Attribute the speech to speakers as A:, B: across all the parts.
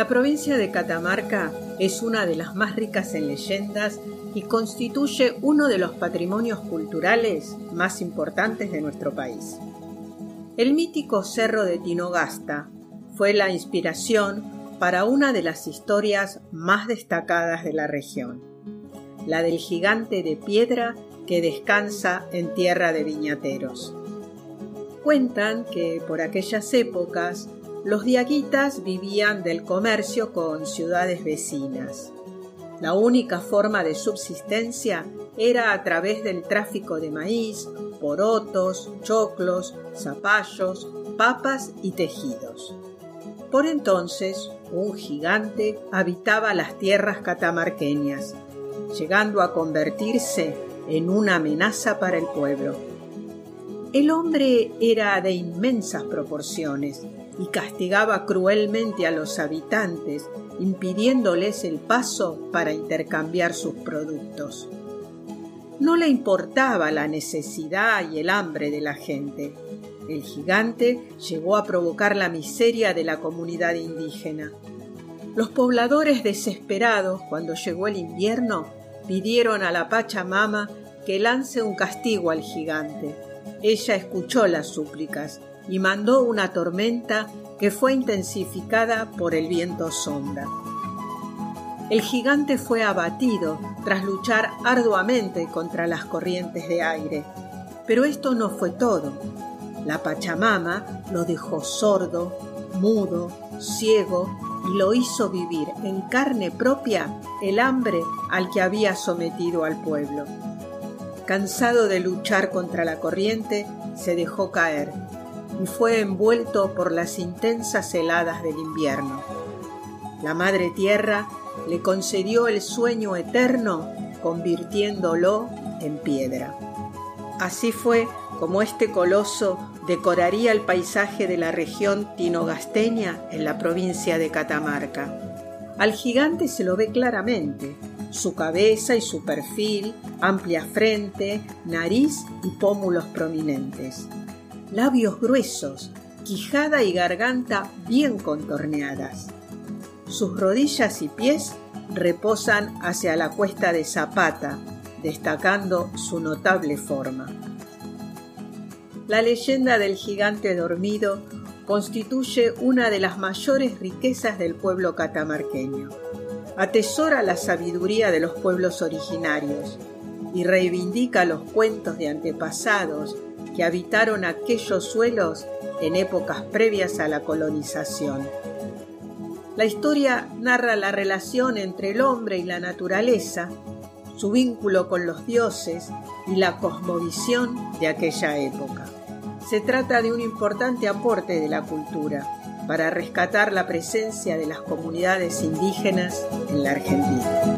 A: provincia de Catamarca es una de las más ricas en leyendas y constituye uno de los patrimonios culturales más importantes de nuestro país. El mítico Cerro de Tinogasta fue la inspiración para una de las historias más destacadas de la región, la del gigante de piedra que descansa en tierra de viñateros. Cuentan que por aquellas épocas los diaguitas vivían del comercio con ciudades vecinas. La única forma de subsistencia era a través del tráfico de maíz, porotos, choclos, zapallos, papas y tejidos. Por entonces, un gigante habitaba las tierras catamarqueñas, llegando a convertirse en una amenaza para el pueblo. El hombre era de inmensas proporciones y castigaba cruelmente a los habitantes, impidiéndoles el paso para intercambiar sus productos. No le importaba la necesidad y el hambre de la gente. El gigante llegó a provocar la miseria de la comunidad indígena. Los pobladores, desesperados cuando llegó el invierno, pidieron a la Pachamama que lance un castigo al gigante. Ella escuchó las súplicas y mandó una tormenta que fue intensificada por el viento sonda. El gigante fue abatido tras luchar arduamente contra las corrientes de aire. Pero esto no fue todo. La Pachamama lo dejó sordo, mudo, ciego y lo hizo vivir en carne propia el hambre al que había sometido al pueblo. Cansado de luchar contra la corriente, se dejó caer y fue envuelto por las intensas heladas del invierno. La Madre Tierra le concedió el sueño eterno, convirtiéndolo en piedra. Así fue como este coloso decoraría el paisaje de la región tinogasteña en la provincia de Catamarca. Al gigante se lo ve claramente, su cabeza y su perfil, amplia frente, nariz y pómulos prominentes. Labios gruesos, quijada y garganta bien contorneadas. Sus rodillas y pies reposan hacia la cuesta de Zapata, destacando su notable forma. La leyenda del gigante dormido constituye una de las mayores riquezas del pueblo catamarqueño. Atesora la sabiduría de los pueblos originarios y reivindica los cuentos de antepasados que habitaron aquellos suelos en épocas previas a la colonización. La historia narra la relación entre el hombre y la naturaleza, su vínculo con los dioses y la cosmovisión de aquella época. Se trata de un importante aporte de la cultura para rescatar la presencia de las comunidades indígenas en la Argentina.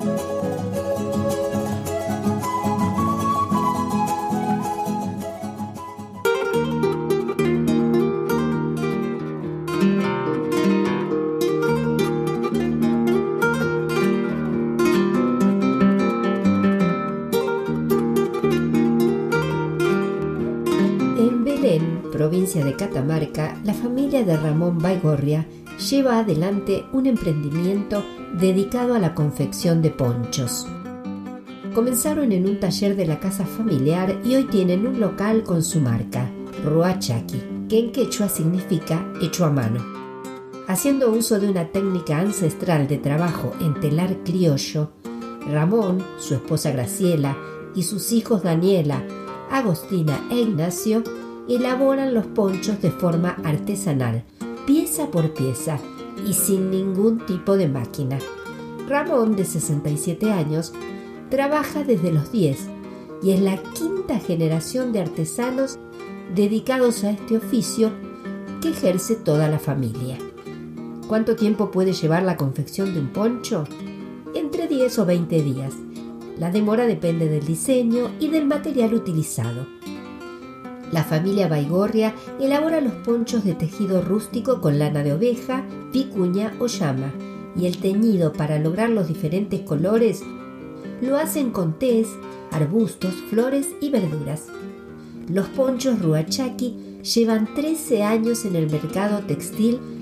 B: Provincia de Catamarca, la familia de Ramón Baigorria lleva adelante un emprendimiento dedicado a la confección de ponchos. Comenzaron en un taller de la casa familiar y hoy tienen un local con su marca, Ruachaki, que en quechua significa hecho a mano. Haciendo uso de una técnica ancestral de trabajo en telar criollo, Ramón, su esposa Graciela y sus hijos Daniela, Agostina e Ignacio elaboran los ponchos de forma artesanal, pieza por pieza y sin ningún tipo de máquina. Ramón, de 67 años, trabaja desde los 10 y es la quinta generación de artesanos dedicados a este oficio que ejerce toda la familia. ¿Cuánto tiempo puede llevar la confección de un poncho? Entre 10 o 20 días. La demora depende del diseño y del material utilizado. La familia Baigorria elabora los ponchos de tejido rústico con lana de oveja, vicuña o llama, y el teñido para lograr los diferentes colores lo hacen con tés, arbustos, flores y verduras. Los ponchos Ruachaki llevan 13 años en el mercado textil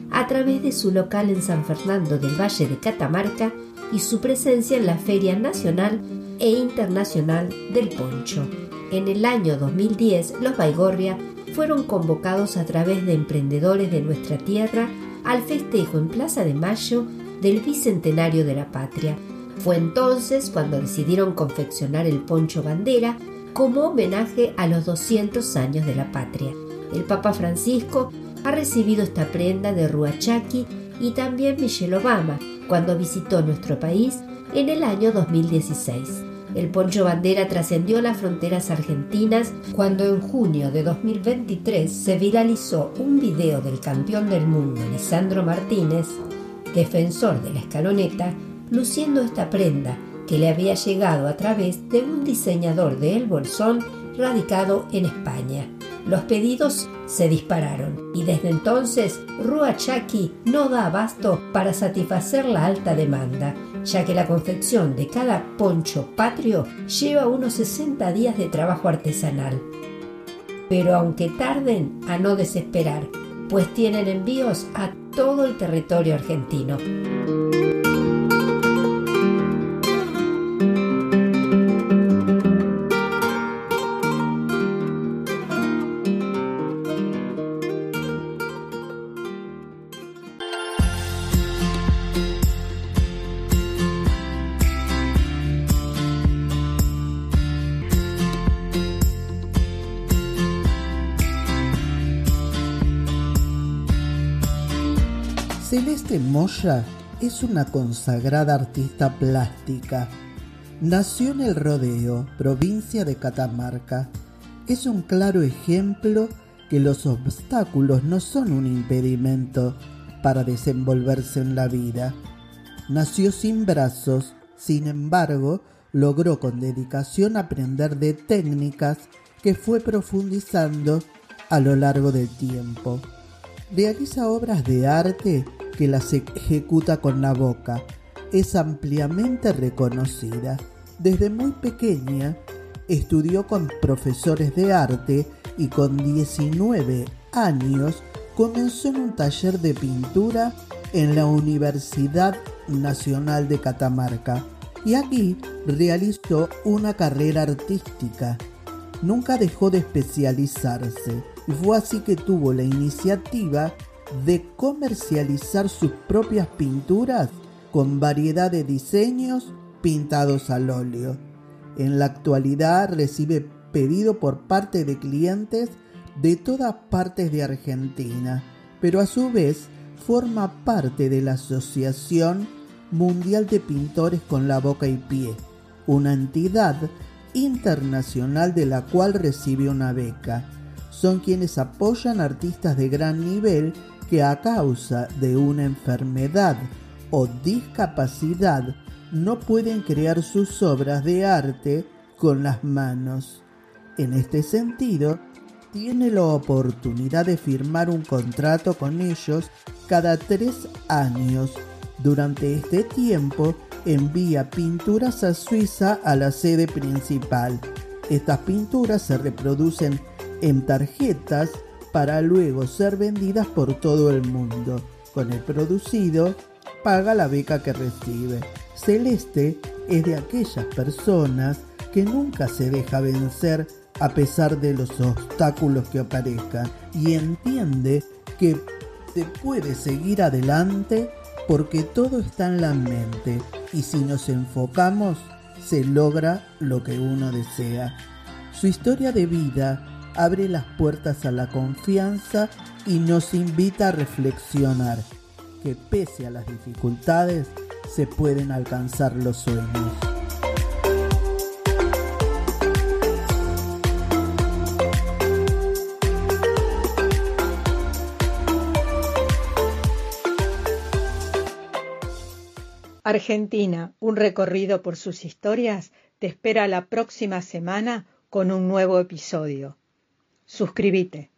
B: a través de su local en San Fernando del Valle de Catamarca y su presencia en la Feria Nacional e Internacional del Poncho. En el año 2010, los Baigorria fueron convocados a través de emprendedores de nuestra tierra al festejo en Plaza de Mayo del Bicentenario de la Patria. Fue entonces cuando decidieron confeccionar el poncho bandera como homenaje a los 200 años de la patria. El Papa Francisco ha recibido esta prenda de Rua Chaki y también Michelle Obama cuando visitó nuestro país en el año 2016. El poncho bandera trascendió las fronteras argentinas cuando en junio de 2023 se viralizó un video del campeón del mundo Lisandro Martínez, defensor de la escaloneta, luciendo esta prenda que le había llegado a través de un diseñador de El Bolsón radicado en España. Los pedidos se dispararon y desde entonces Rua Chaki no da abasto para satisfacer la alta demanda, ya que la confección de cada poncho patrio lleva unos 60 días de trabajo artesanal. Pero aunque tarden, a no desesperar, pues tienen envíos a todo el territorio argentino.
C: Celeste Moya es una consagrada artista plástica. Nació en El Rodeo, provincia de Catamarca. Es un claro ejemplo que los obstáculos no son un impedimento para desenvolverse en la vida. Nació sin brazos, sin embargo, logró con dedicación aprender de técnicas que fue profundizando a lo largo del tiempo. Realiza obras de arte que las ejecuta con la boca. Es ampliamente reconocida. Desde muy pequeña estudió con profesores de arte y con 19 años comenzó en un taller de pintura en la Universidad Nacional de Catamarca y aquí realizó una carrera artística. Nunca dejó de especializarse y fue así que tuvo la iniciativa de comercializar sus propias pinturas con variedad de diseños pintados al óleo. En la actualidad recibe pedido por parte de clientes de todas partes de Argentina, pero a su vez forma parte de la Asociación Mundial de Pintores con la Boca y Pie, una entidad internacional de la cual recibe una beca. Son quienes apoyan artistas de gran nivel que a causa de una enfermedad o discapacidad no pueden crear sus obras de arte con las manos. En este sentido, tiene la oportunidad de firmar un contrato con ellos cada 3 años. Durante este tiempo, envía pinturas a Suiza a la sede principal. Estas pinturas se reproducen en tarjetas para luego ser vendidas por todo el mundo. Con el producido, paga la beca que recibe. Celeste es de aquellas personas que nunca se deja vencer a pesar de los obstáculos que aparezcan y entiende que se puede seguir adelante porque todo está en la mente y si nos enfocamos se logra lo que uno desea. Su historia de vida abre las puertas a la confianza y nos invita a reflexionar que pese a las dificultades se pueden alcanzar los sueños.
A: Argentina, un recorrido por sus historias, te espera la próxima semana con un nuevo episodio. Suscríbete.